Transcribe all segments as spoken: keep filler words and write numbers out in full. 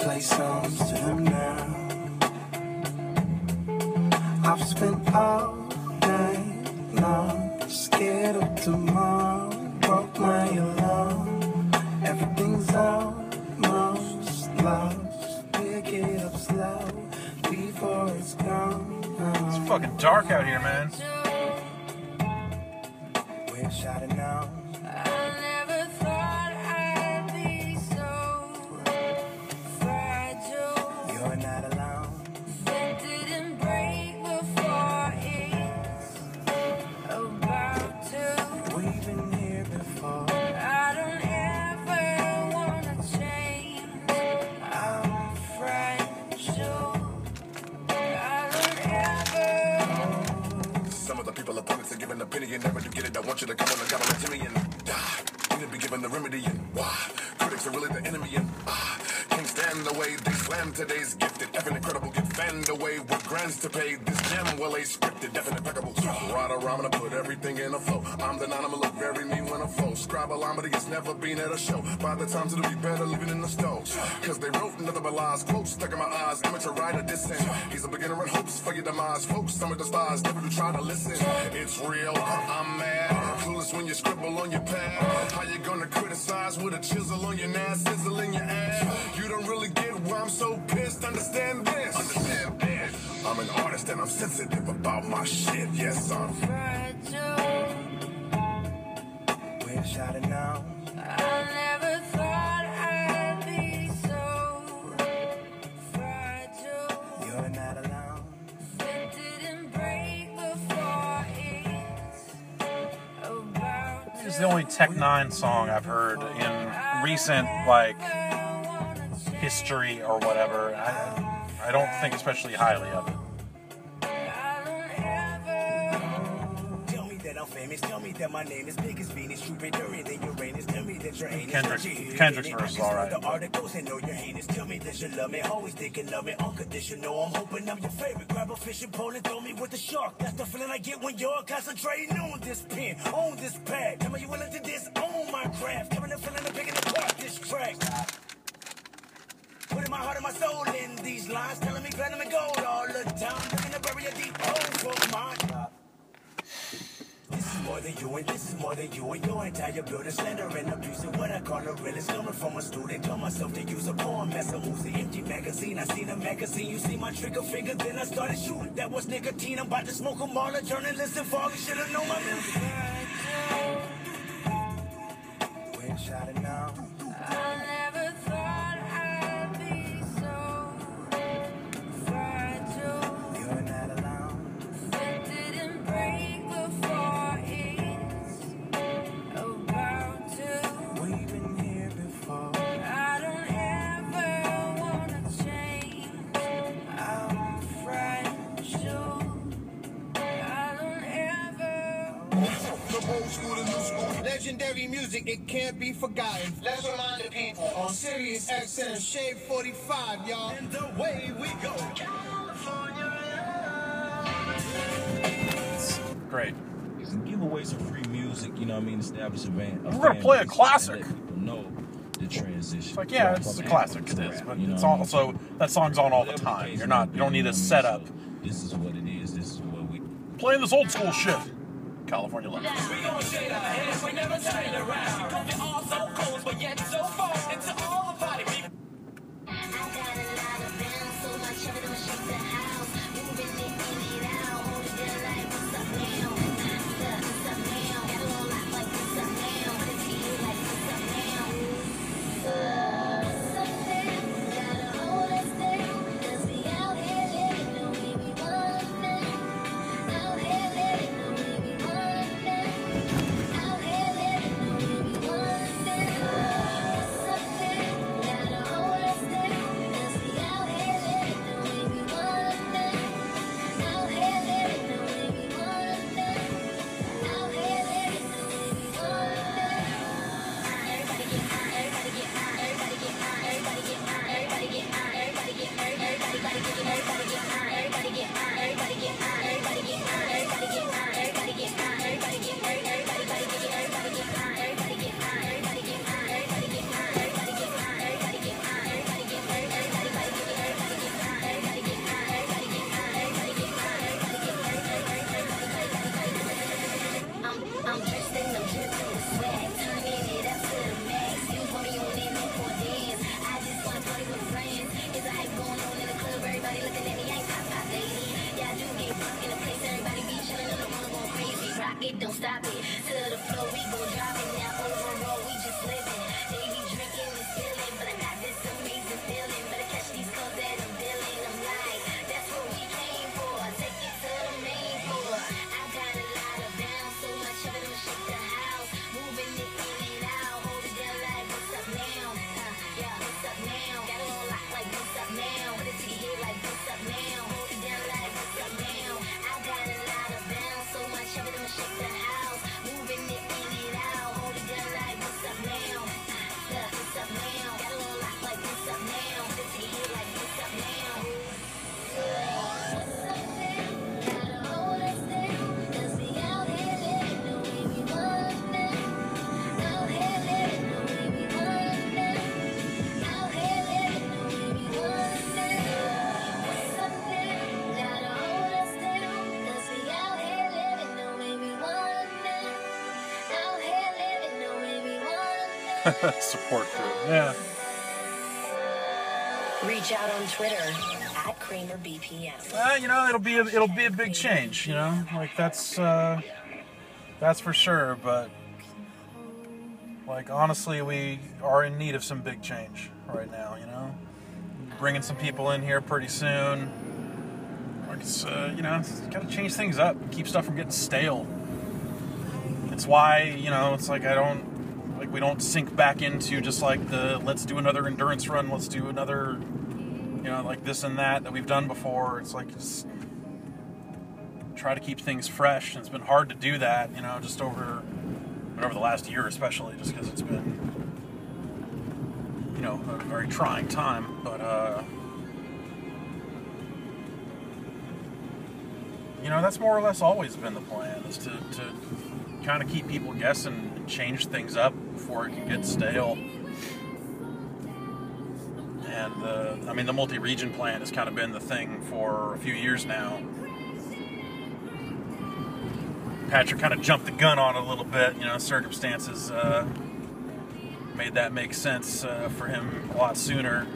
play songs to them now. I've spent all night long, scared of tomorrow. Broke my alarm, everything's almost lost. Pick it up slow before it's gone. It's fucking dark out here, man. Wish I'd have known. Opinion, never do get it. I want you to come on and come on to me and die. You need to be given the remedy and why critics are really the enemy and ah, can't stand the way they slam today's gifted. Effing incredible, get fanned away with grants to pay. This jam well a scripted, definite impeccable. Right around and I put everything in a flow. I'm the nine, I'ma look very mean when I flow. Scribe a line, but it's never been at a show. By the time it'll be better living in the stove. Cause they wrote nothing but lies, quotes stuck in my eyes. Amateur writer dissent. He's a beginner in hopes for your demise. Folks, some of the stars never do try to listen. It's real, I'm mad. Clueless when you scribble on your pad. How you gonna criticize with a chisel on your nass, sizzle in your ass? You don't really get why I'm so pissed. Understand this. Understand this. I'm an artist and I'm sensitive about my shit. Yes, I'm fragile. Wish I'd have known. I never thought I'd be so fragile. You're not alone. It didn't break before it's about to. This is the only Tech Nine song I've heard in recent, like, history or whatever. I, I don't think especially highly of it. Tell me that my name is big as Venus, you been dirty than Uranus. Tell me that your heinous. Kendrick, Kendrick's verse is alright. The articles and know you're heinous. Tell me that you love me, always thinking love me unconditional. I'm hoping I'm your favorite. Grab a fishing pole and throw me with the shark. That's the feeling I get when you're concentrating on this pen, on this pad. Tell me you willing to disown my craft. Coming and feeling and picking apart this track. Putting my heart and my soul in these lines, telling me platinum and gold all the time. Looking to bury a deep hole for mine. This is more than you and this is more than you and your entire building. Slander and abuse and what I call a realist. Coming from a student, tell myself to use a poem as a movie. Empty magazine, I seen a magazine. You see my trigger finger, then I started shooting. That was nicotine, I'm about to smoke them all. A journalist and foggy, should've known my music. Wish I'd have known. I never thought I'd be so fragile. You're not alone. It didn't break before it's about to. We've been here before. I don't ever wanna change. I'm Fragile. I don't ever. From old school to new school. Legendary music, it can't be forgotten. Let's remind the people on Sirius X M Shade forty-five, y'all. And the way we go. California. Great. Give away some free music, you know what I mean? Establish a van. We're gonna play a classic. Let people know the transition. It's like, yeah, it's a classic. It is, but it's also that song's on all the time. You're not. You don't need a setup. This is what it is. This is what we Playing this old school shit. California Love. We gon' shade our heads, we never turn around. Because we're all so close, but yet so far. Into all the body people. I got a lot of them, so much of it on shake the house. Moving it, bring it out, hold it there like what's up now? Master, what's up now? Got a whole lot like what's up now? Put it to you like what's up now? What's up now? Gotta hold us down, 'cause we out here living the way we want now. Out here living the way we want now. Out here living the way we want now. What's up now? support group. Yeah. Reach out on Twitter at Kramer B P M. Uh, you know, it'll be a, it'll be a big change. You know, like that's uh, that's for sure. But like honestly, we are in need of some big change right now. You know, bringing some people in here pretty soon. Like it's uh, you know, it's got to change things up, keep stuff from getting stale. It's why you know, it's like I don't. Like we don't sink back into just like the let's do another endurance run, let's do another, you know, like this and that that we've done before. It's like just try to keep things fresh. And it's been hard to do that, you know, just over over the last year especially, just because it's been, you know, a very trying time. But uh, you know, that's more or less always been the plan, is to, to kind of keep people guessing and change things up before it can get stale. And the, I mean, the multi-region plan has kind of been the thing for a few years now. Patrick kind of jumped the gun on it a little bit, you know, circumstances uh, made that make sense uh, for him a lot sooner.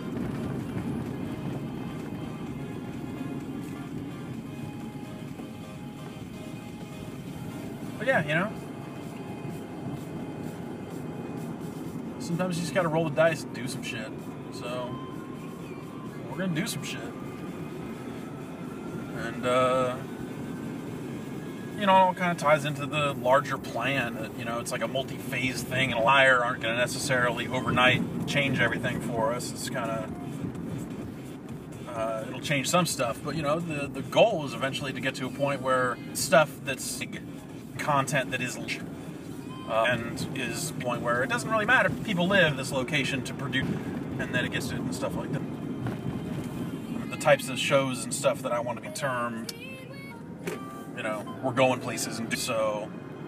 But yeah, you know, sometimes you just gotta roll the dice and do some shit. So, we're gonna do some shit. And, uh, you know, it all kind of ties into the larger plan that, you know, it's like a multi-phase thing, and a liar aren't gonna necessarily overnight change everything for us. It's kind of, uh, it'll change some stuff, but, you know, the, the goal is eventually to get to a point where stuff that's content that is uh, and is a point where it doesn't really matter. People live this location to produce, and then it gets to it and stuff like that. The types of shows and stuff that I want to be termed, you know, we're going places and do so.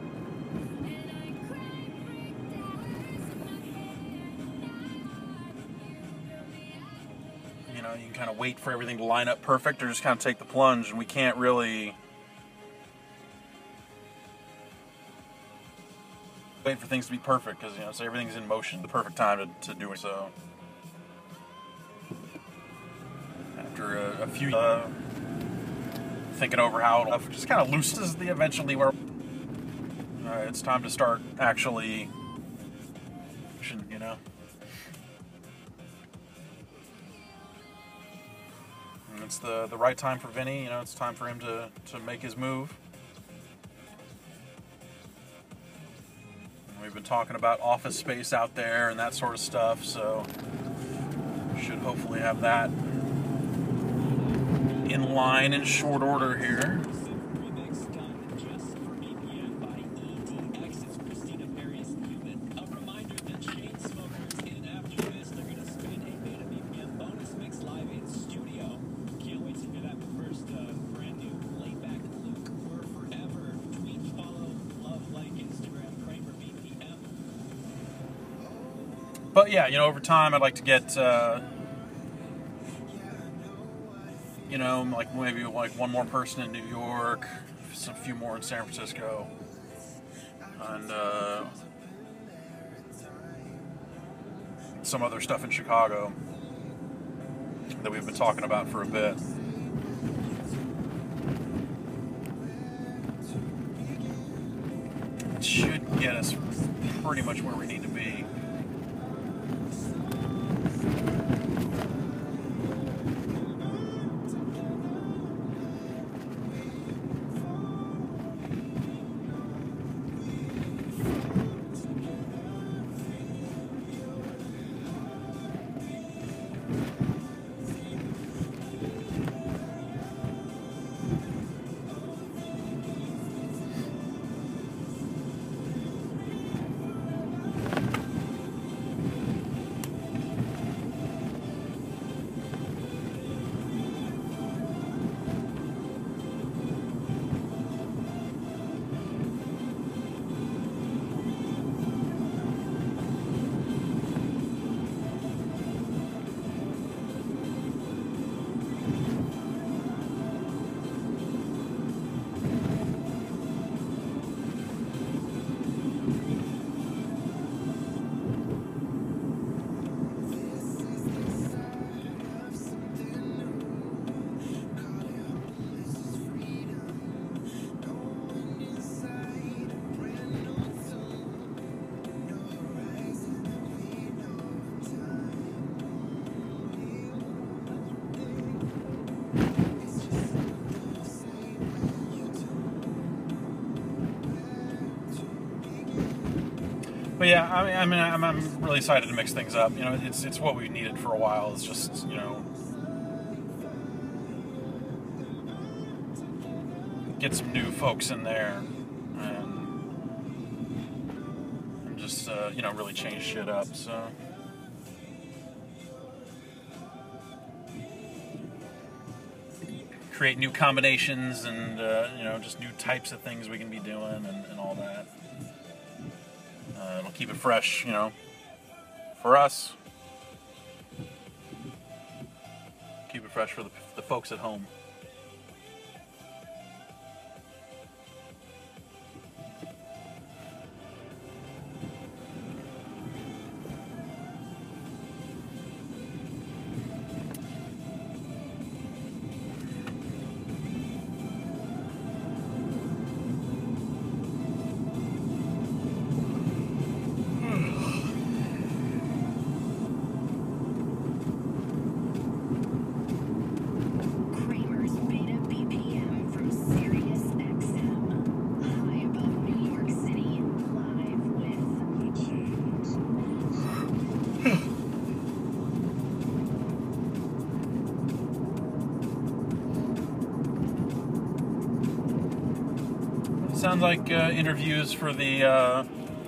You know, you can kind of wait for everything to line up perfect, or just kind of take the plunge, and we can't really wait for things to be perfect, because, you know, so everything's in motion, the perfect time to, to do it. So after a, a few uh, thinking over how it'll just kind of loosens the eventually where uh, it's time to start actually, you know. And it's the the right time for Vinny. You know, it's time for him to to make his move. We've been talking about office space out there and that sort of stuff, so should hopefully have that in line in short order here. But yeah, you know, over time, I'd like to get, uh, you know, like maybe like one more person in New York, a few more in San Francisco, and uh, some other stuff in Chicago that we've been talking about for a bit. It should get us pretty much where we need to be. But yeah, I mean, I mean, I'm, I'm really excited to mix things up. You know, it's it's what we needed for a while. It's just, you know, get some new folks in there and, and just uh, you know, really change shit up. So. Create new combinations and uh, you know, just new types of things we can be doing and, and all that. Uh, it'll keep it fresh, you know, for us. Keep it fresh for the, the folks at home. Kramer's Beta B P M from Sirius X M. High above New York City. Live with the James. Sounds like uh, interviews for the uh,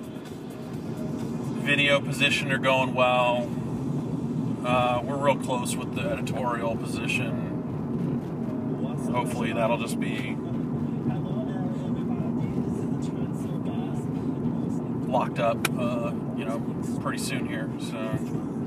video position are going well. Uh, we're real close with the editorial position. Hopefully that'll just be locked up, uh, you know, pretty soon here. So.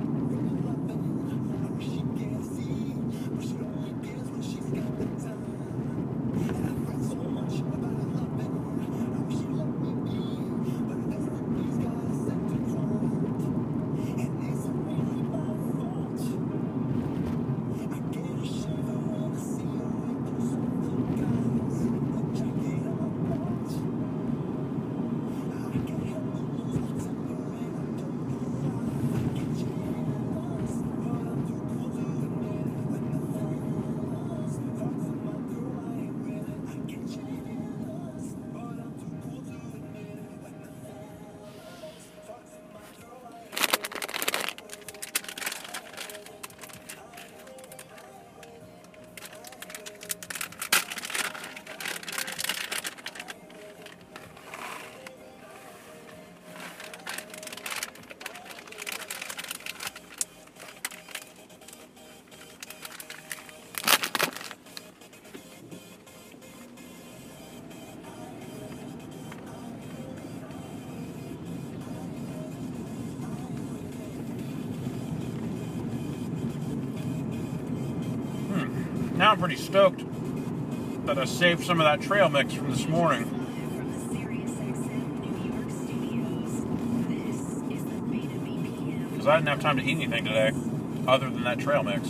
Now I'm pretty stoked that I saved some of that trail mix from this morning. From the Sirius X M New York studios, this is the Beta B P M. Because I didn't have time to eat anything today other than that trail mix.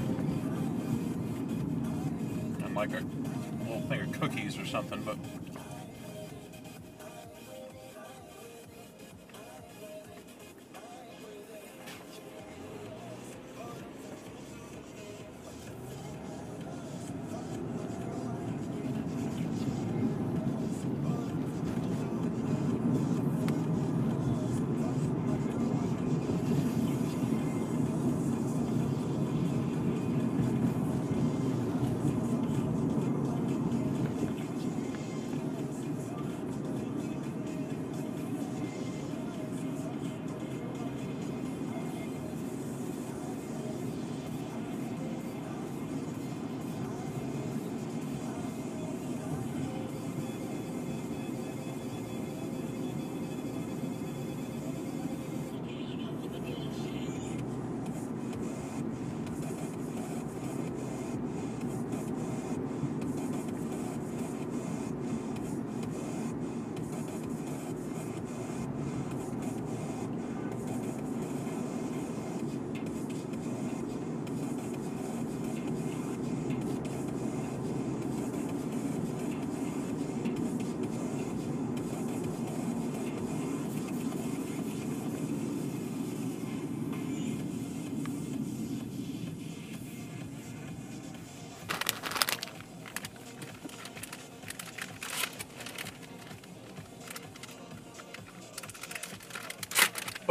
And like a little thing of cookies or something, but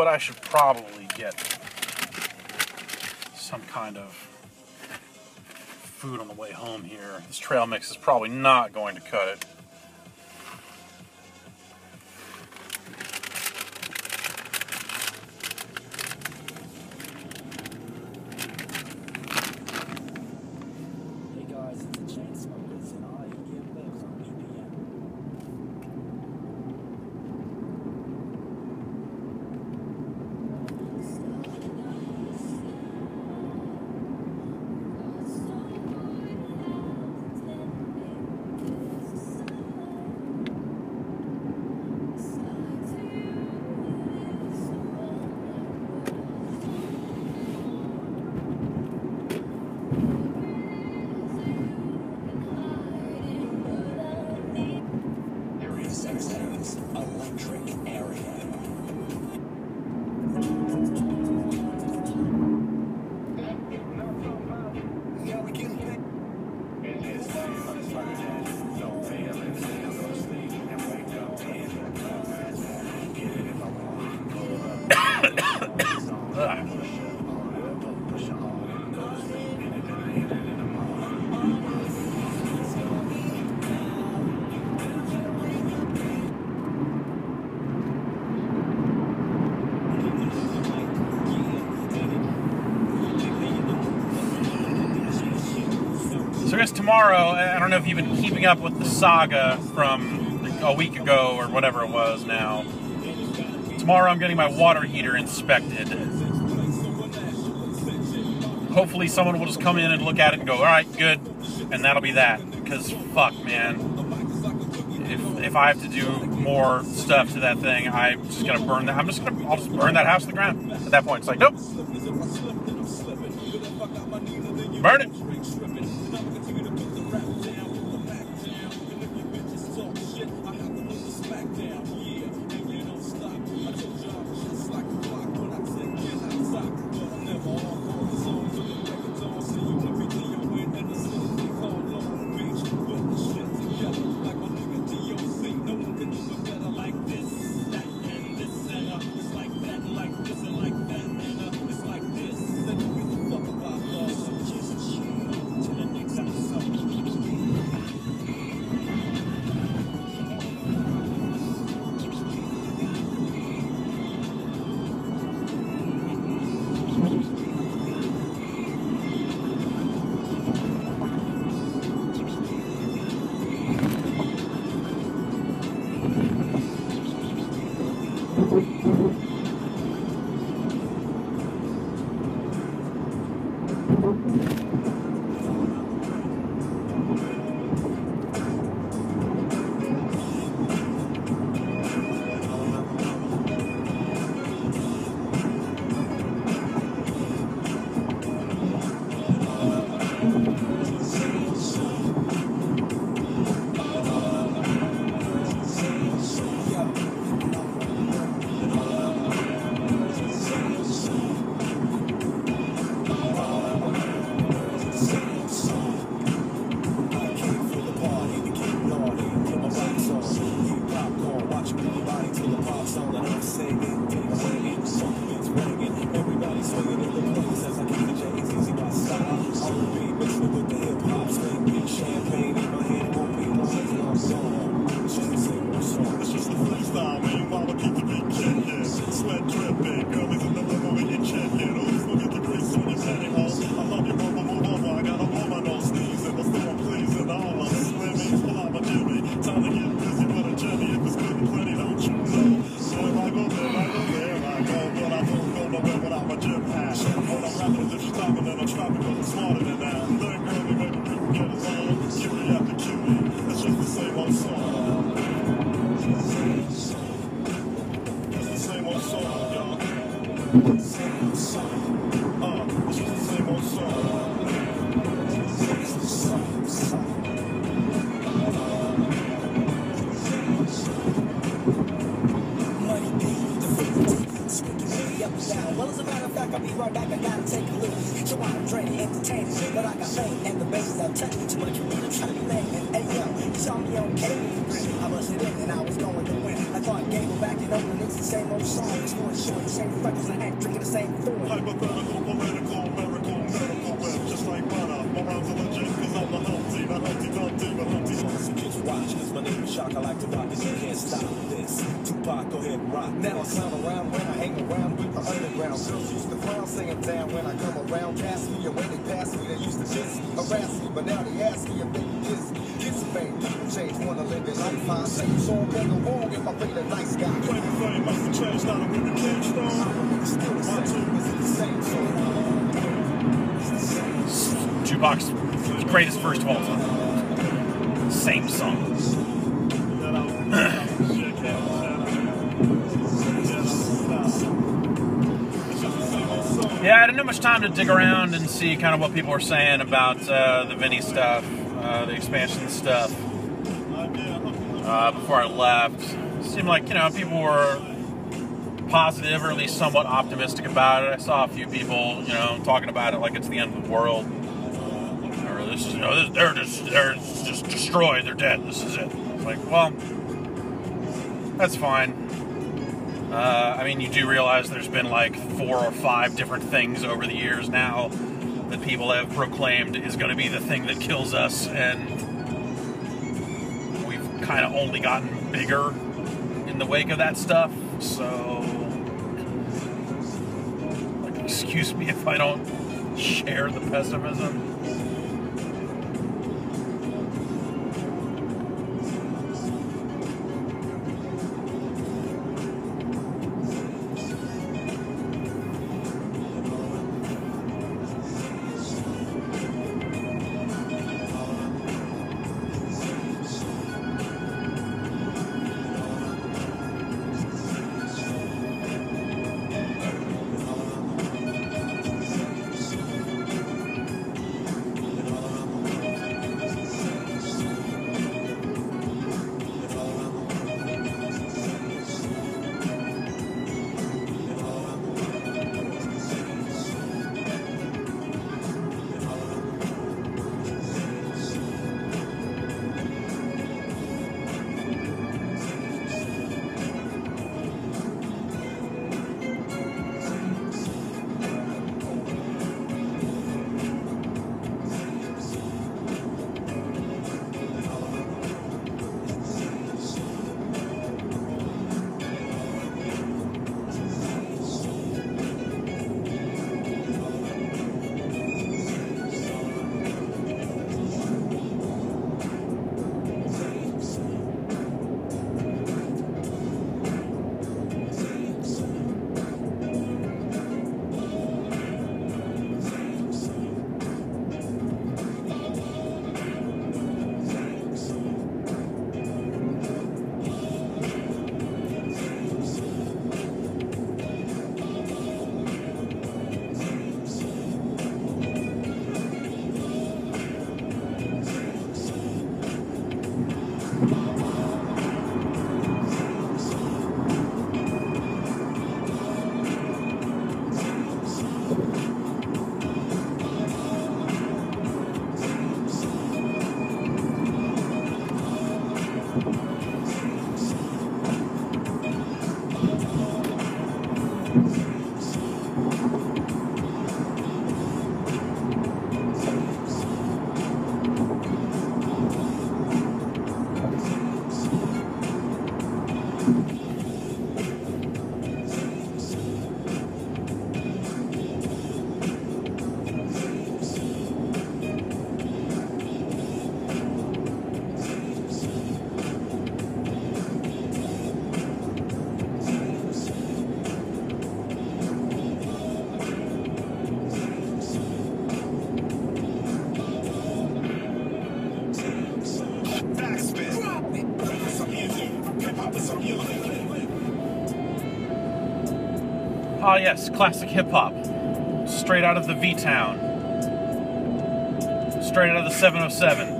but I should probably get some kind of food on the way home here. This trail mix is probably not going to cut it. Hey guys, it's the Chainsmokers, and I give lives on B P M. Electric area. So I guess tomorrow, I don't know if you've been keeping up with the saga from a week ago or whatever it was now. Tomorrow I'm getting my water heater inspected. Hopefully someone will just come in and look at it and go, alright, good, and that'll be that. Because fuck, man. If if I have to do more stuff to that thing, I'm just gonna burn that. I'm just gonna, I'll just burn that house to the ground. At that point, it's like, nope. Burn it. Well, as a matter of fact, I'll be right back. I gotta take a look. So why I'm draining, entertaining. But I got fame and the bases I touch. Too much for me to try to be lame. And hey yo, you saw me on K V. I busted in and I was going to win. I thought Gable back it up and it's the same old song. It's going short, the same freckles I had, drinking the same form. Hypothetical, political, miracle, medical web, just like butter. My rhymes are legit, cause I'm the Humpty, the Humpty Dumpty, the Humpty. So kids watch, cause my name is Shock, I like to rock this, you can't stop this. Tupac, go ahead and rock. Now I clown around when I hang around with the underground. Girls used to frown, saying down when I come around. Pass me, and when they pass me, they used to diss me, harass me, but now they ask me if they can kiss me. Kids of fame, people change, wanna live their life. I say it's all better wrong if I play the nice guy. Claim to fame, must have changed, not a movie cage stone. Still the same, is it the same song? Tupac's greatest verse of all time. Same song. Yeah, I didn't have much time to dig around and see kind of what people were saying about uh, the Vinny stuff, uh, the expansion stuff, uh, before I left. It seemed like, you know, people were positive or at least somewhat optimistic about it. I saw a few people, you know, talking about it like it's the end of the world. Or this is, you know, they're just, they're just destroyed, they're dead, this is it. It's like, well, that's fine. Uh, I mean, you do realize there's been like four or five different things over the years now that people have proclaimed is going to be the thing that kills us, and we've kind of only gotten bigger in the wake of that stuff. So, like, excuse me if I don't share the pessimism. Ah, yes, classic hip-hop. Straight out of the V-Town. Straight out of the seven oh seven.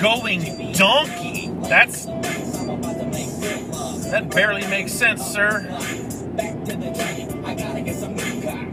going donkey. That's that barely makes sense, sir. Back to the dragon. I gotta get some new car.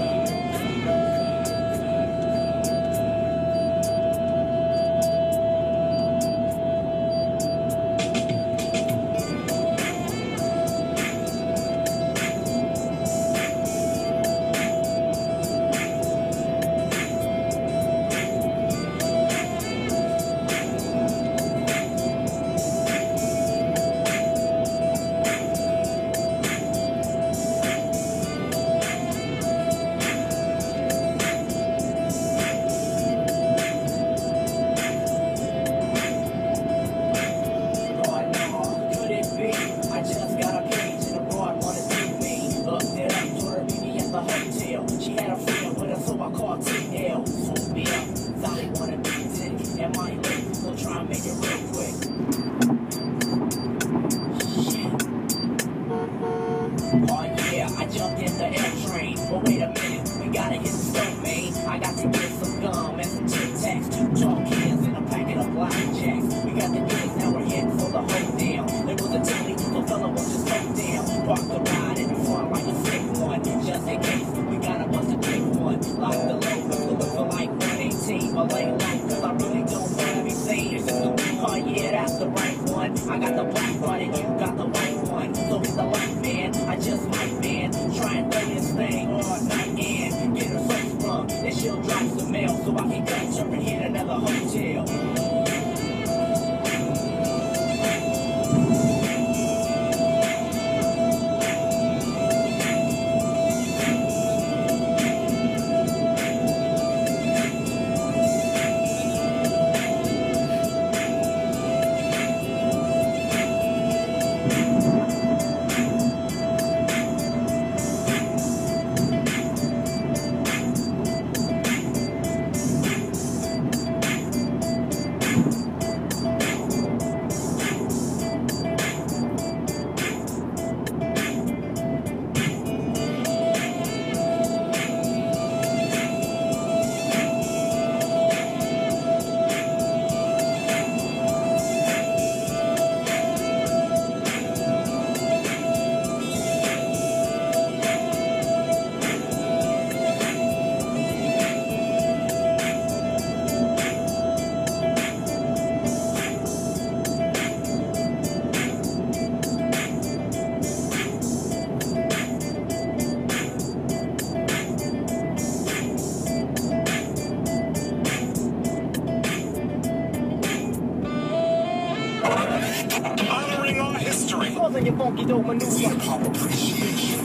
Hip-hop appreciation.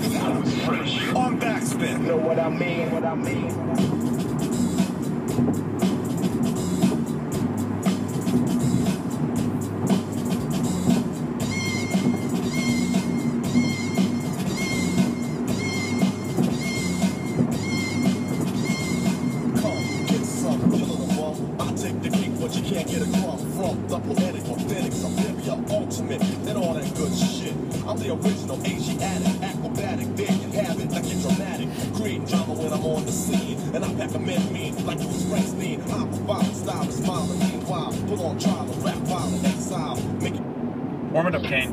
On backspin. Know what I mean, what I mean. Come, get some, fill the ball. I take the cake, but you can't get a crumb from the poetic, authentic, superior, ultimate, and all that good shit. I'm the original Asiatic, acrobatic, there you have it, like it's dramatic. Create drama when I'm on the scene, and I pack a men mean like Bruce Springsteen. I'm a violent style, smiling, meanwhile, pull on trial, rap, violent, exile, make it. Warm it up, Kane.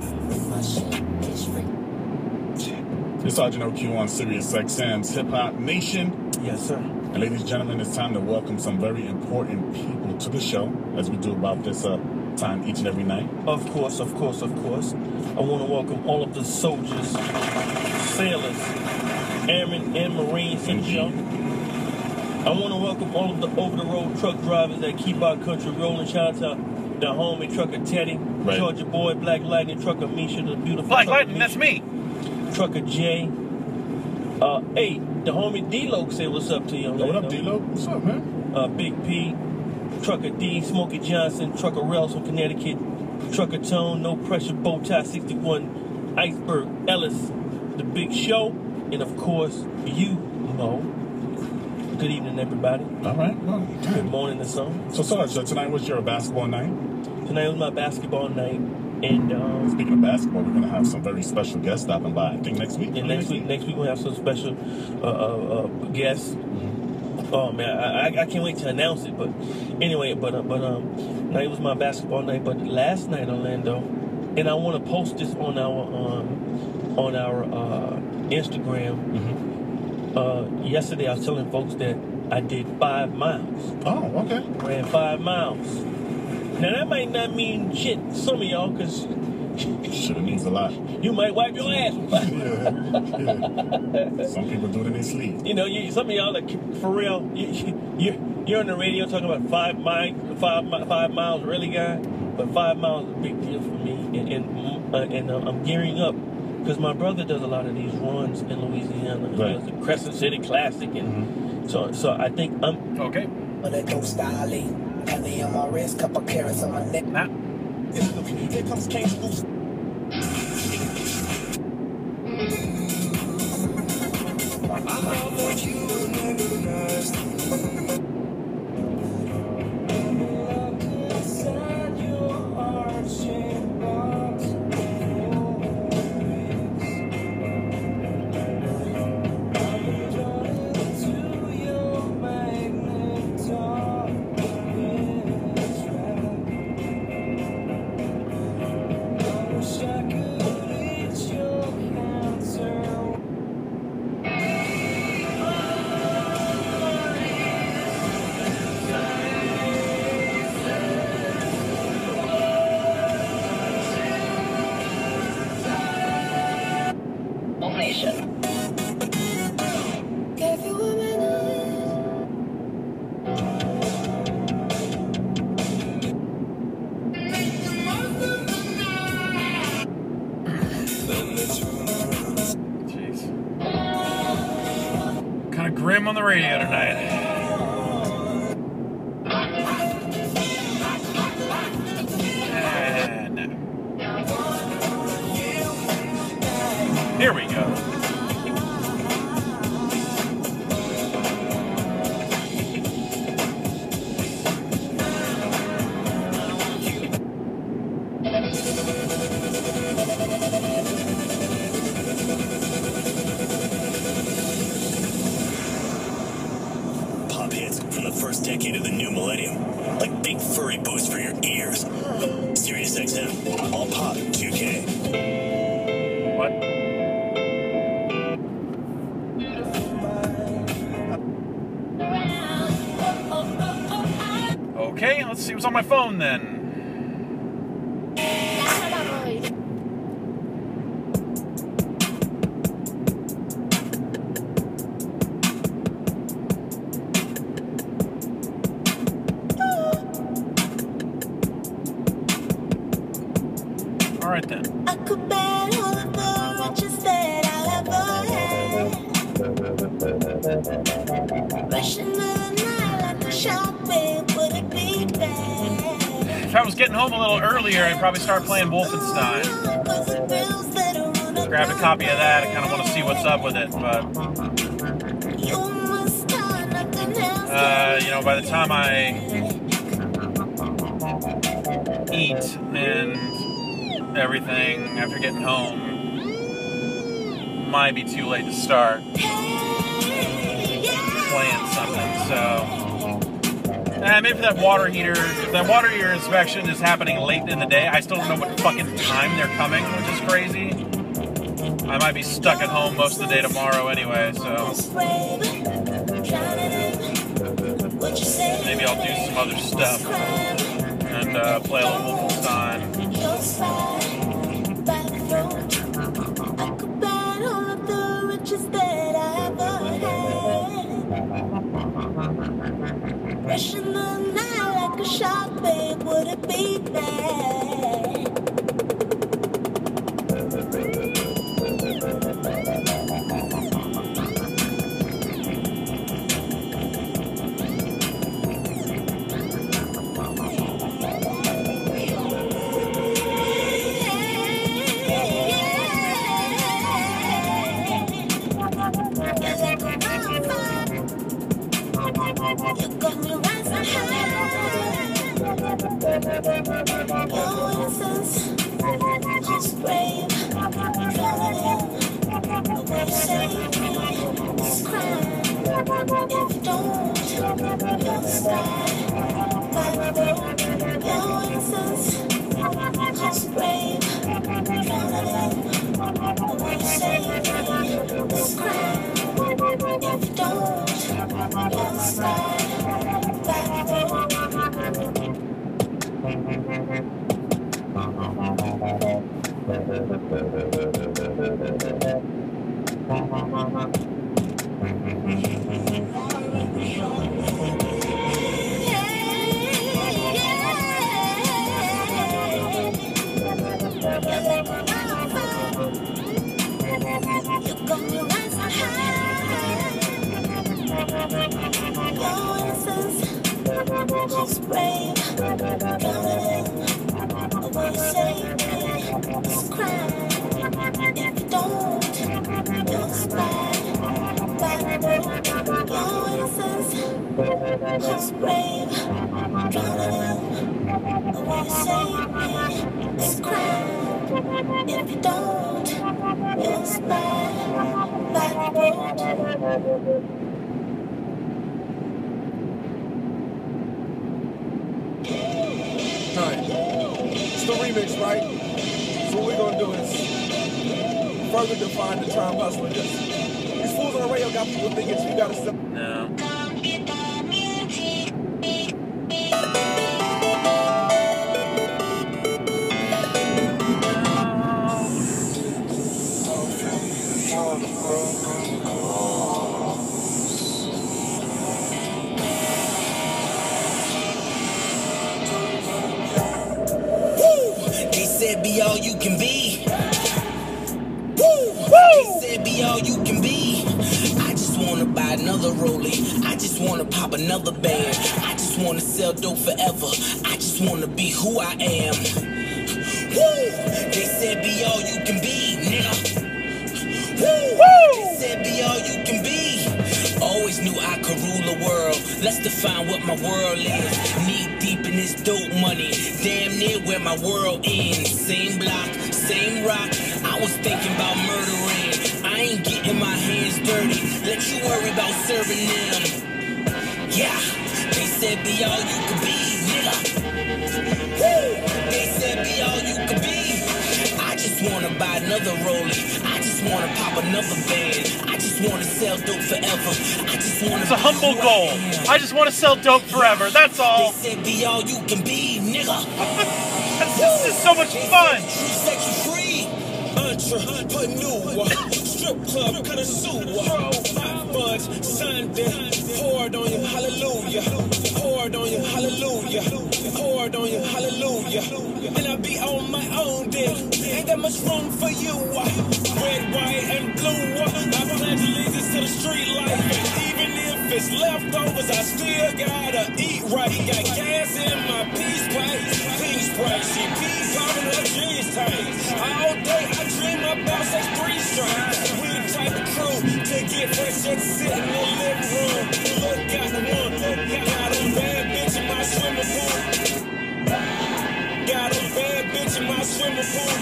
It's Sergeant O Q on Sirius X M's Hip Hop Nation. Yes, sir. And ladies and gentlemen, it's time to welcome some very important people to the show, as we do about this uh, time each and every night. Of course, of course, of course. I want to welcome all of the soldiers, sailors, airmen, and Marines to the show. I want to welcome all of the over-the-road truck drivers that keep our country rolling. Shout out to the homie trucker Teddy, Right. Georgia Boy, Black Lightning, trucker Misha, the beautiful Black trucker Lightning, that's Misha, me. trucker Jay. Uh, hey, the homie D-Lo say what's up to you. Yo, what up, D-Lo? What's up, man? Uh, Big P, Trucker D, Smokey Johnson, Trucker Rels from Connecticut, Trucker Tone, No Pressure, Bowtie sixty-one, Iceberg, Ellis, The Big Show, and of course, you, Mo. Good evening, everybody. All right. Well, Good morning to some. So, Sarge, so tonight was your basketball night. Tonight was my basketball night, and um, Speaking of basketball, we're going to have some very special guests stopping by, I think, next week. and next week, next week we'll have some special uh, uh, uh, guests. Oh man, I, I I can't wait to announce it. But anyway, but uh, but um, Now, it was my basketball night, but last night, Orlando, and I want to post this on our um, on our uh, Instagram. Mm-hmm. Uh, yesterday, I was telling folks that I did five miles. Oh, okay. Ran five miles. Now, that might not mean shit to some of y'all, because shit, it means a lot. You might wipe your ass. yeah, yeah. Some people do it in their sleep. You know, you, some of y'all, like, for real, you, you, you're on the radio talking about five, mi- five, mi- five miles, really, guy? But five miles is a big deal for me. And, and, uh, and uh, I'm gearing up, because my brother does a lot of these runs in Louisiana. He Right. does the Crescent City Classic. And Mm-hmm. so, so I think I'm... Okay. But that dope style, honey on my wrist, couple carrots on my neck. Nah. Here comes King Boost. Nation. Gave you a minute. Jeez. Kind of grim on the radio tonight. And here we go. Pop hits from the first decade of the new millennium. Like big furry boosts for your ears. Sirius X M, all pop two K. What? Okay, let's see what's on my phone then. All right then. I could bet all of the riches that I ever had. Rushing the night like a shopping, would it be bad? If I was getting home a little earlier, I'd probably start playing Wolfenstein. Grabbed a copy of that. I kind of want to see what's up with it, but uh, you know, by the time I eat and everything after getting home, might be too late to start playing something. So, eh, maybe that water heater, if that water heater inspection is happening late in the day, I still don't know what fucking time they're coming, which is crazy. I might be stuck at home most of the day tomorrow anyway, so maybe I'll do some other stuff and uh, play a little Wolfenstein. I could bet all of the riches that I ever had. Rushing the night like a shot, babe, would it be bad? You got me rising high. Your innocence, just brave. The way you save me is crime. If you don't, you'll stay. My throat, you'll innocence, just brave, drowning in the way you say this crime. If you don't, you'll slide back road. You're gonna rise high. Your innocence, just brave, drowning in the way you say it's a crime. If you don't, you'll slide back road. Your innocence, just brave, drowning in the way you say it's a crime. If you don't, you'll slide back road. Alright, it's the remix, right? So what we're gonna do is further define the term hustler. These fools on the radio got people thinking you gotta step. No. They said be all you can be. Woo! They said be all you can be. I just wanna buy another rollie. I just wanna pop another band. I just wanna sell dope forever. I just wanna be who I am. Woo! They said be all you can be, nigga. Woo! They said be all you can be. Always knew I could rule the world. Let's define what my world is. Knee deep in this dope money. Damn near where my world ends. Same block, same rock. I was thinking about murdering. I ain't getting my hands dirty. Let you worry about serving them. Yeah, they said be all you could be, nigga. Woo! They said be all you could be. I just wanna buy another rollie. I just wanna pop another band. I just wanna sell dope forever. I just wanna. It's a humble goal. I just want to sell dope forever. That's all. They said be all you can be, nigga. This is so much fun. Sex you free. Entrepreneur. Strip club connoisseur. Five bucks Sunday. Poured on you, hallelujah. Poured on you, hallelujah. Poured on you, hallelujah. And I be on my own dick. Ain't that much room for you. Red, white, and blue. I pledge allegiance to the street life. And even if it's leftovers, I still gotta eat right. Got gas in my peace pipe. Peace pipe. She keep popping her jeans tight. All day I dream about sex three strides. We the type of crew to get fresh and sit in the living room. Look out the one. Got a bad bitch in my swimming pool. Got a bad bitch in my swimming pool.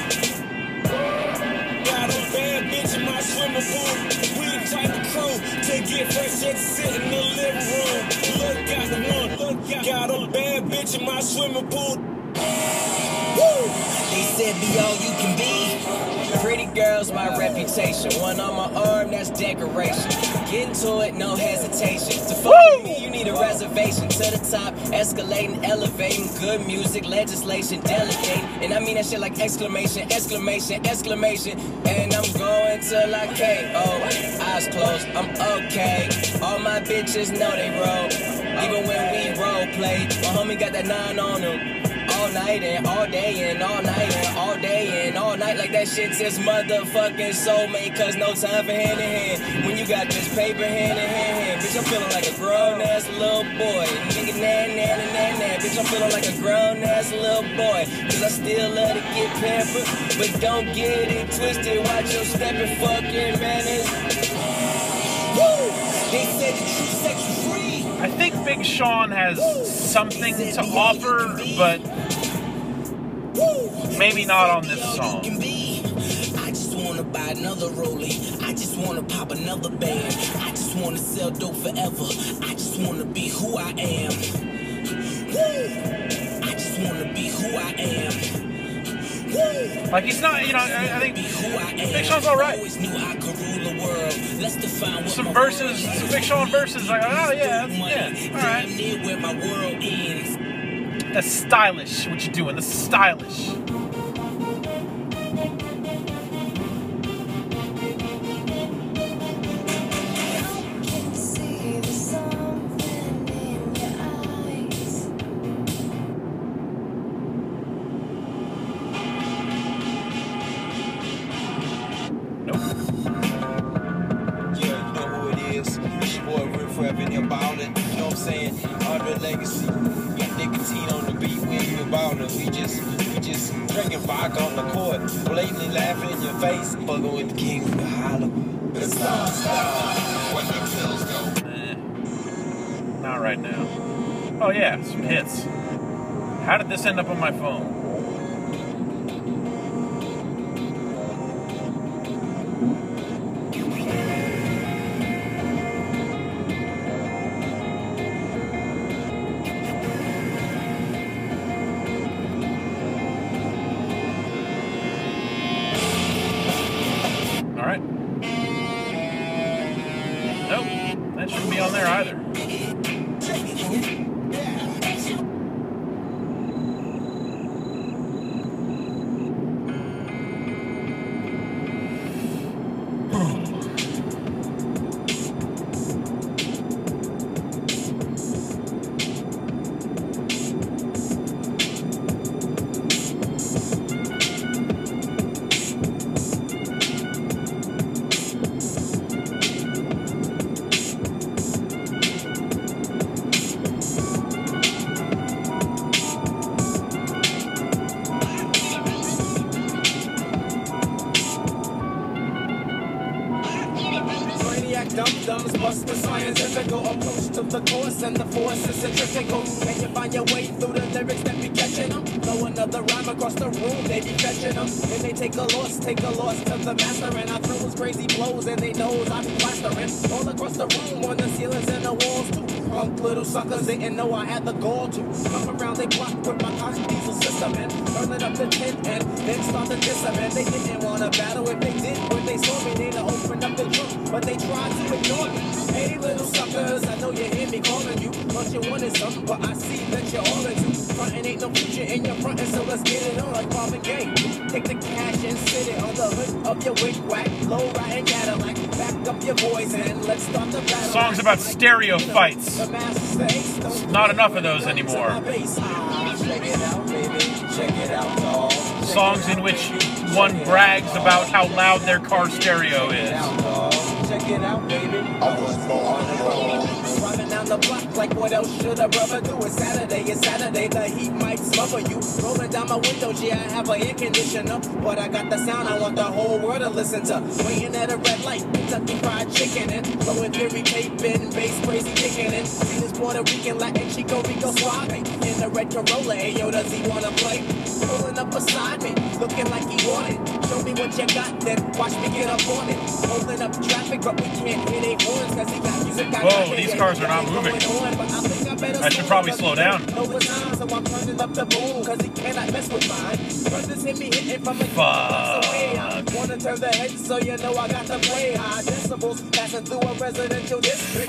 Got a bad bitch in my swimming pool. We the type of crew to get fresh and sit in the living room. Look out the one. Look out. Got a bad bitch in my swimming pool. Woo! They said be all you can be. Pretty girls, my reputation. One on my arm, that's decoration. Get into it, no hesitation. To fuck with me, you need a reservation. To the top, escalating, elevating. Good music, legislation, delegating. And I mean that shit like exclamation, exclamation, exclamation. And I'm going till I K O. Eyes closed, I'm okay. All my bitches know they roll. Even when we role play. My homie got that nine on him. All night and all day and all night and all day and all night like that shit's his motherfucking soulmate. Cause no time for hand in hand when you got this paper hand in hand. Bitch, I'm feeling like a grown ass little boy. Nigga, nah, nah, nah, nah, nah. Bitch, I'm feeling like a grown ass little boy. Cause I still love to get pampered. But don't get it twisted. Watch your stepping fucking manners. Woo! They said the true sex is free. I think Big Sean has something to offer, but maybe not on this song. I just wanna buy another rollie. I just wanna pop another band. I just wanna sell dope forever. I just wanna be who I am. I just wanna be who I am. Like he's not, you know. I, I think Big Sean's all right. Some verses, some Big Sean verses. Like, oh yeah, yeah, all right. That's stylish. What you doing? That's stylish. Legacy. Got nicotine on the beat, we ain't about it. We just, we just drinking vodka on the court, blatantly laughing in your face, fucking with the king of the Harlem. It's stop, stop. When the pills go. Eh, not right now. Oh yeah, some hits. How did this end up on my phone? Dum-dums bust the scientific approach to the course, and the force is centrifugal. Can you find your way through the lyrics that be catching them? Throw another rhyme across the room, they be fetching them. Then they take a loss, take a loss to the master, and I throw his crazy blows, and they knows I be plastering all across the room, on the ceilings and the walls too. Punk little suckers didn't know I had the gall to come around they block with my Koch diesel system and turn it up to ten and then start to diss them. And they didn't want to battle. If they did, when they saw me, they'd open up the trunk, but they tried to ignore me. Hey little suckers, I know you hear me calling you, but you wanted something, but I see that you're all into frontin'. Ain't no future in your frontin', so let's get it on like Marvin Gaye. Take the cash and sit it on the hood of your wig whack, low riding Cadillac. Back up your voice and let's start the battle. Songs about stereo fights. Not enough of those anymore. Songs in which one brags about how loud their car stereo is. Check it out, baby. I was born to roll. Running down the block like what else should a brother do? It's Saturday, it's Saturday, the heat might smother you. Rolling down my windows, yeah, I have an air conditioner, but I got the sound I want the whole world to listen to. Waiting at a red light, Kentucky Fried Chicken and blowing theory taping, bass crazy kicking in. See this Puerto Rican, Latin, Chico Rico suave. In the red Corolla, hey yo, does he wanna play? Pulling up beside me, looking like he wanted. Show me what you got, then watch me get up on it. Holding up traffic, but we can't hear they horns, cause he got music. Whoa, these cars are not moving. I should probably slow down. So I'm turning up the boom, cause he cannot mess with mine. Brothers hit me hitting from a Fuck. I wanna turn the head, so you know I got to play high decibels, passing through a residential district.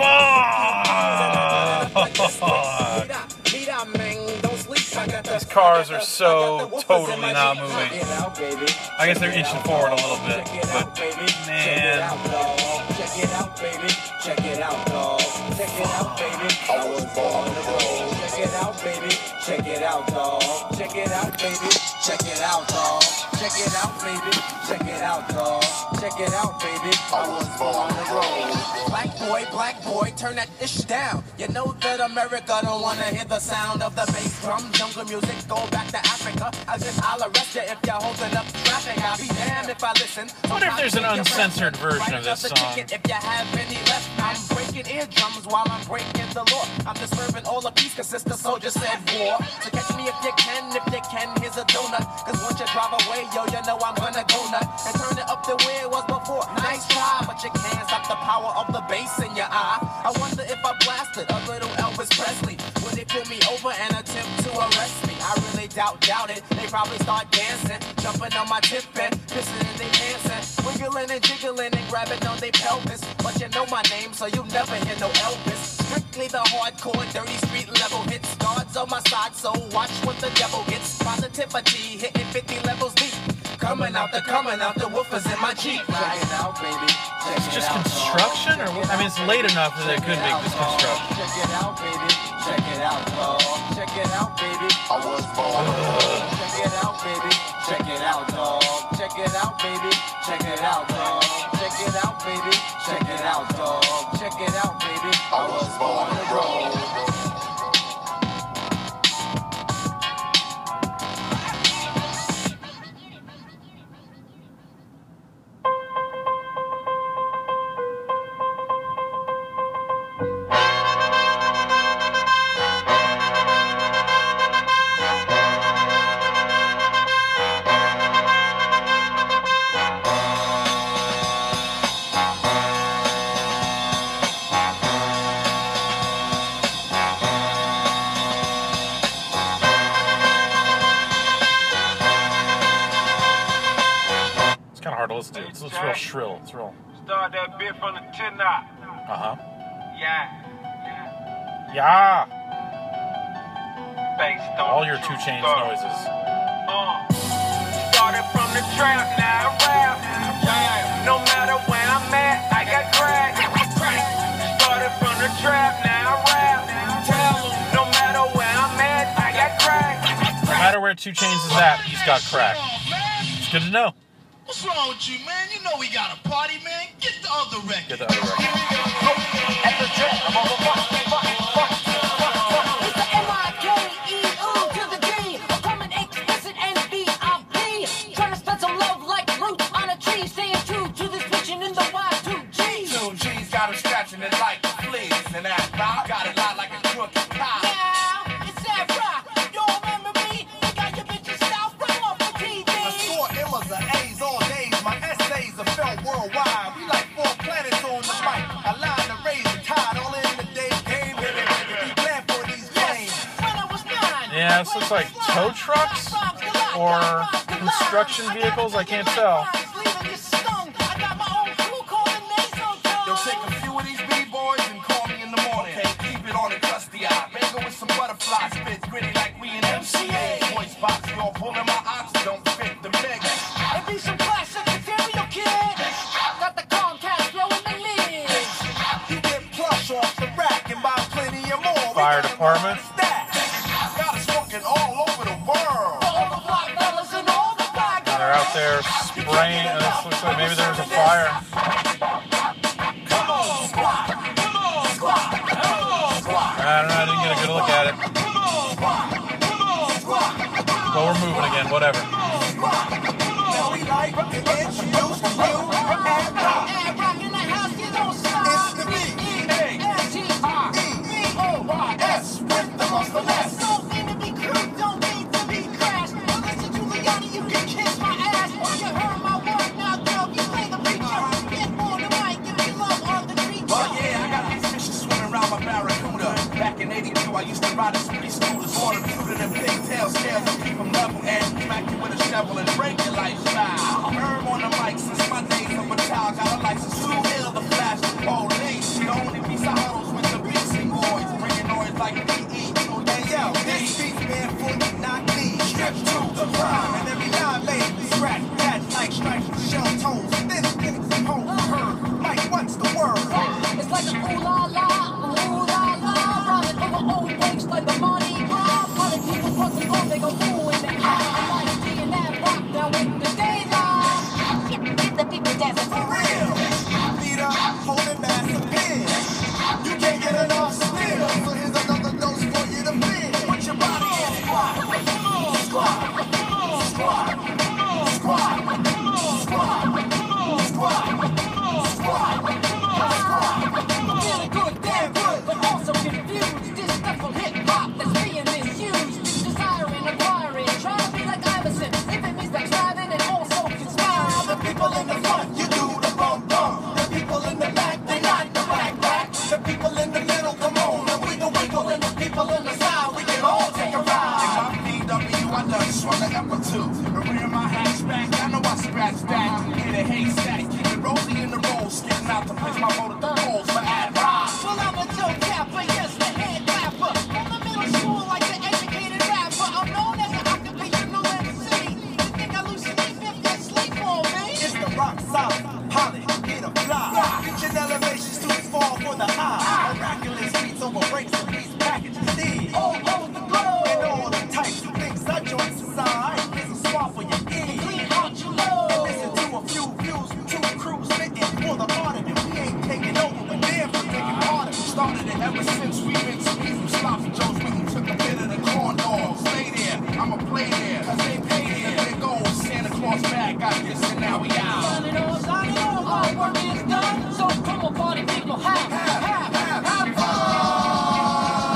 These cars are so totally not moving. I guess they're inching forward a little bit, but man. Check it out, baby. Check it out, dog. Check it out, baby. I was born to roll. Check it out, baby. Check it out, dog. Check it out, baby. Check it out, dog. Check it out, baby. Check it out, dog. Check it out, baby. I was born to roll. Black boy, black boy, turn that ish down. You know that America don't wanna hear the sound of the bass drum. Jungle music, go back to Africa. I just I'll arrest you if you're holding up traffic. I'll be damned if I listen. I wonder if there's an uncensored version of this song. If you have any left, I'm breaking eardrums while I'm breaking the law. I'm disturbing all the peace, cause sister soldier said war. So catch me if you can, if you can, here's a donut. Cause once you drive away, yo, you know I'm gonna go nut. And turn it up to where it was before. Nice try, but you can't stop the power of the bass in your eye. I wonder if I blasted a little Elvis Presley. Would they pull me over and attempt to arrest me? I really doubt, doubt it. They probably start dancing, jumping on my tip and pissing in their pants and wiggling and jiggling and grabbing on their pelvis. But you know my name, so you never hear no Elvis. Strictly the hardcore, dirty street level hits. Guards on my side, so watch what the devil gets. Positivity hitting fifty levels deep. Coming out the, coming out the woofers in my Jeep. Check it out, baby. Check It's just construction, or what? I mean, it's late enough that it could make this construction. Check it out, baby. Check it out, dog. Check it out, baby. I was born. Check it out, baby. Check it out, dog. Check it out, baby. Check it out, dog. Check it out, baby. Check it out, dog. Check it out, baby. I was born to roll. It's, it's, it's real shrill. It's real. Start that bit from the ten knot. Uh huh. Yeah. Yeah. Bass don't All your two chains noises. Uh. Started from the trap, now I rap. Yeah. No matter where I'm at, I got crack. Started from the trap, now I rap. Tell them, no matter where I'm at, I got crack. No matter where two chains is at, he's got crack. It's good to know. What's wrong with you, man? You know we got a party, man. Get the other record. Get the other record. Here we go. At the jet, I'm on the fuck, fuck, fuck, fuck. It's the M I K E U to the D. I'm coming explicit and V I P. Trying to spread some love like roots on a tree. Staying true to this vision in the Y two G. Two G's got him scratching it like fleas. And that Bob got it out like a crooked pie. Yeah, it's that rock. You remember me? We got your bitches south right off the T V. I score M's and A's all days. My essays are felt worldwide. We like four planets on the mic. I line to raise the tide all in the day game. Baby, be glad for these games. When I was nine. Yeah, this looks like tow trucks or construction vehicles. I can't tell. Yo, take a few of these B-boys and call me in the morning. Okay, keep it on the dusty eye. Mango with some butterfly spits, gritty like we in M C A. Voice box, y'all pulling my ox, don't fit the mix. It be some classic material, kid. Got the Comcast blowing the lid. You get plush off the rack and buy plenty of more. Fire department. Got us smoking all over the world. All the black fellas and all the black girls. They're out there spraying. And this looks like maybe there's a fire. Come on, squad. Come on, squad. Come on, squad. I don't know. I didn't get a good look at it. Come on, squad. Come on, squad. Well, we're moving again. Whatever. Now we like to introduce the new ad rock. Ad rock in the house, you don't stop. It's the B E A S T R E V O Y S with the most finesse. Don't mean to be crude, don't mean to be crash. Well, listen, Giuliani, you can kiss my ass. You heard my word, now, girl, you play the preacher. Get on the mic, give me love on the creature. Well, yeah, I got these fishes swimming around my barracuda. Back in eighty-two, I used to ride a street scooters. Water cuter than pigtail scales to keep them level and smack you with a shovel and break your lifestyle. Herm on the mic since my days of a child. Got a license too ill to flash. Holy, the only piece I huddles with the B C boys. Bringing noise like P E. Hey, yo, this beat's man for you, not me. Strip to the prime. And every line made me scratch. Catch like stripes with shell toes. This is home heard. Mike, what's the word? It's like a ooh la la, ooh la la. Running over old breaks like the Mardi Gras. Calling people pussy on, they go ooh in the eye. I like seeing that rock down with the daylight. Get the people dancing For real. Beat up, holding massive pins. You out to pitch my vote at the polls for Ad Rock. Well, I'm a dope capper, yes, the head clapper. From the middle school, like the educated rapper. I'm known as an occupational M C. You think I lose sleep if you sleep on me? It's the rock solid, holly, hit a fly. Reaching elevations to fall for the eye. Miraculous beats over breaks and beats packages steam. All over the globe. And all the types of things I join inside. Is a swap for your ears. Clean out your load. Listen to a few views, two crews spitting for the art of it. We ain't taking over, but damn, we're taking part of it. Started it ever since we been to eat from Sloppy Joe's. We took a bit of the corn dogs. Stay there, I'ma play there, cause they pay there. There goes Santa Claus bag, got this, and now we out. Sign it on, sign it on, hard work is done. So come on, party people, have, have, have, have, have fun.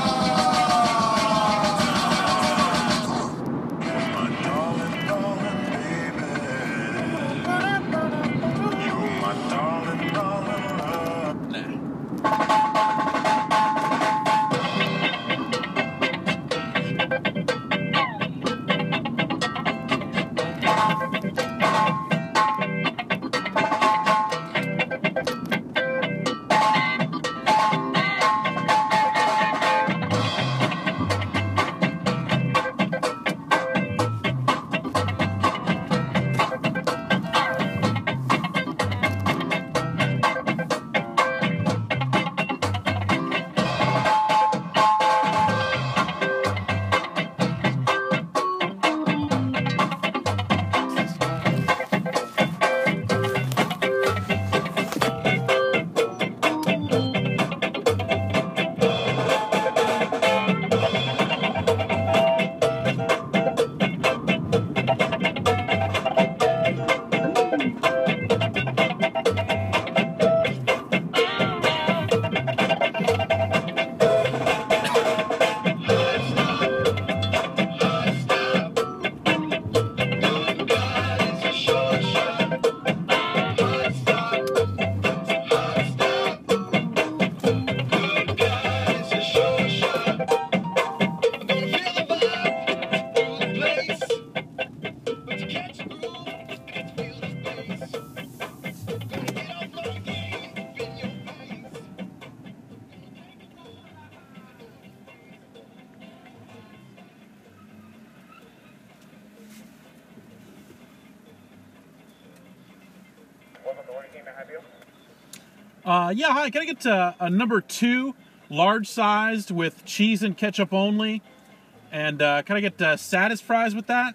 Uh, yeah, hi. Can I get uh, a number two, large sized with cheese and ketchup only? And uh, can I get uh, Satis fries with that?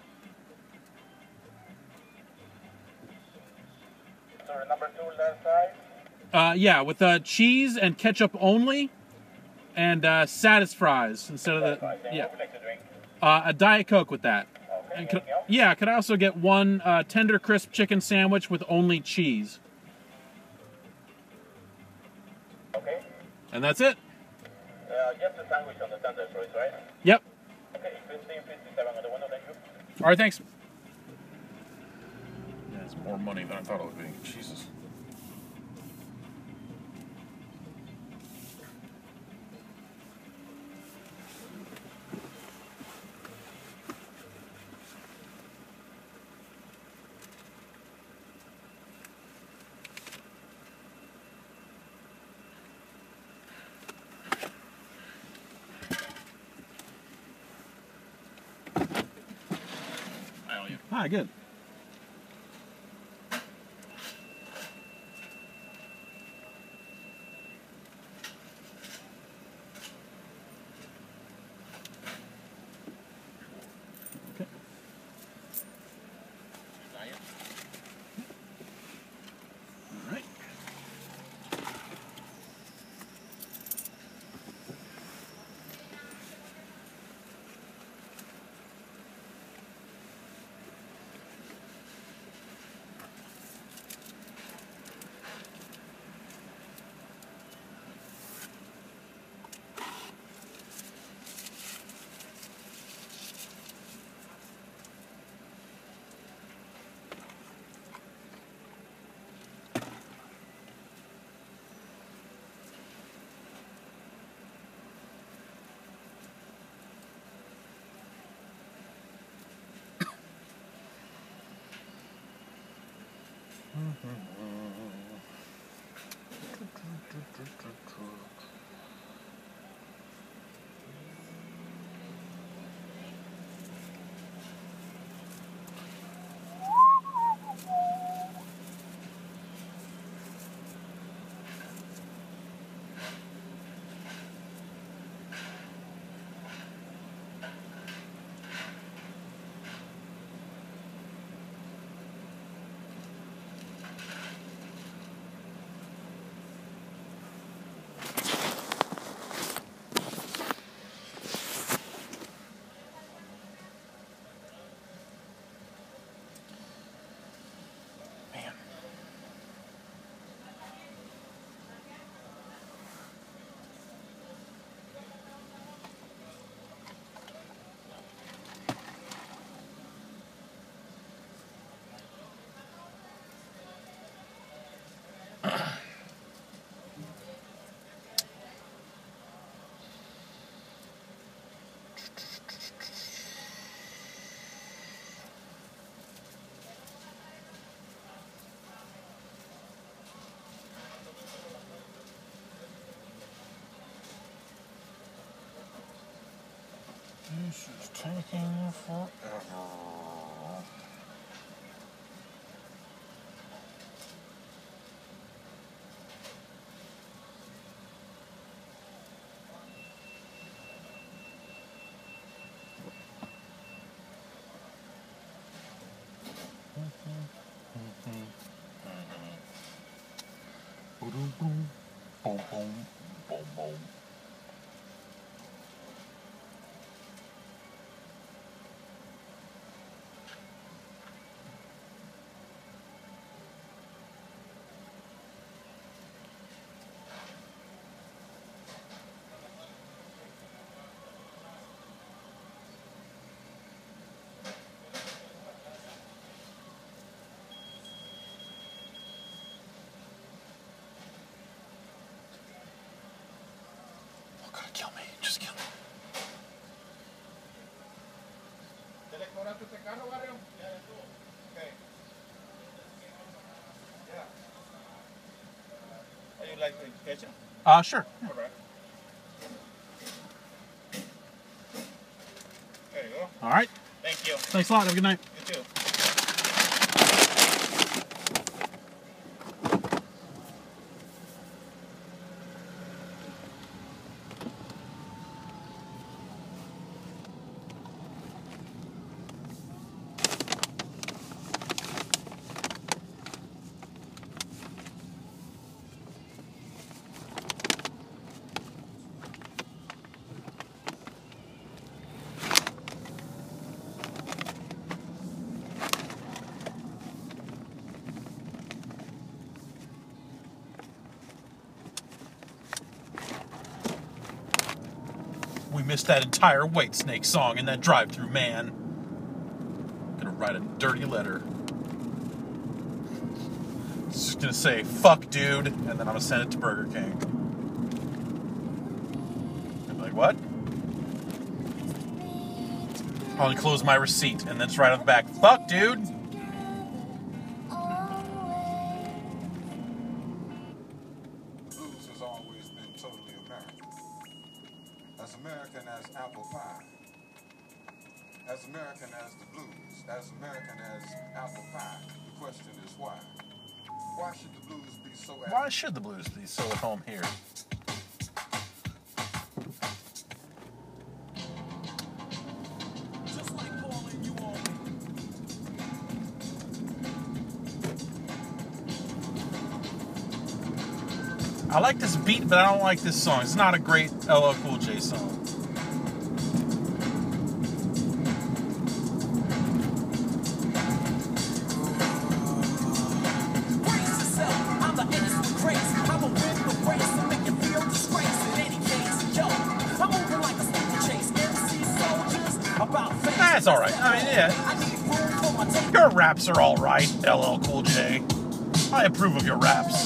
Sorry, number two, large size. Uh, yeah, with uh, cheese and ketchup only, and uh, Satis fries instead of the yeah. Uh, a Diet Coke with that. And could, yeah, could I also get one uh, tender crisp chicken sandwich with only cheese? Okay. And that's it. Uh, just a sandwich on the tender fries, right? Yep. Okay, fifteen fifty-seven on the window, thank you. All right, thanks. Yeah, it's more money than I thought it would be. Jesus. Hi, good. Okay. All right. This is taking forever. Boom, boom, boom, boom, boom, boom. Kill me, just kill me. ¿Te le cobraste este carro, barrio? Ya, ya estuvo. Okay. Yeah. How you like the ketchup? Uh, sure. All right. There you go. All right. Thank you. Thanks a lot. Have a good night. You too. We missed that entire Whitesnake song in that drive-thru, man. Gonna write a dirty letter. It's just gonna say, fuck, dude, and then I'm gonna send it to Burger King. I'm like, what? I'll enclose my receipt, and then it's right on the back, fuck, dude. Blues has always been totally American. As American as apple pie. As American as the blues. As American as apple pie. The question is why? Why should the blues be so at Why should the blues be so at home here? I like this beat, but I don't like this song. It's not a great L L Cool J song. That's alright. I mean, yeah. Your raps are alright, L L Cool J. I approve of your raps.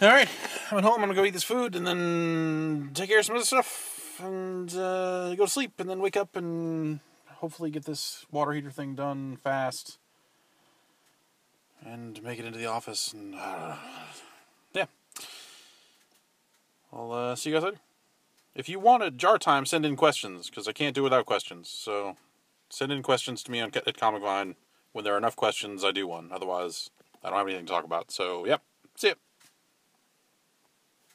Alright, I'm at home. I'm gonna go eat this food and then take care of some other stuff and uh, go to sleep and then wake up and hopefully get this water heater thing done fast and make it into the office. And uh, yeah. I'll uh, see you guys later. If you want a jar time, send in questions, because I can't do without questions. So send in questions to me on at Comic Vine. When there are enough questions, I do one. Otherwise, I don't have anything to talk about. So, yep. See ya.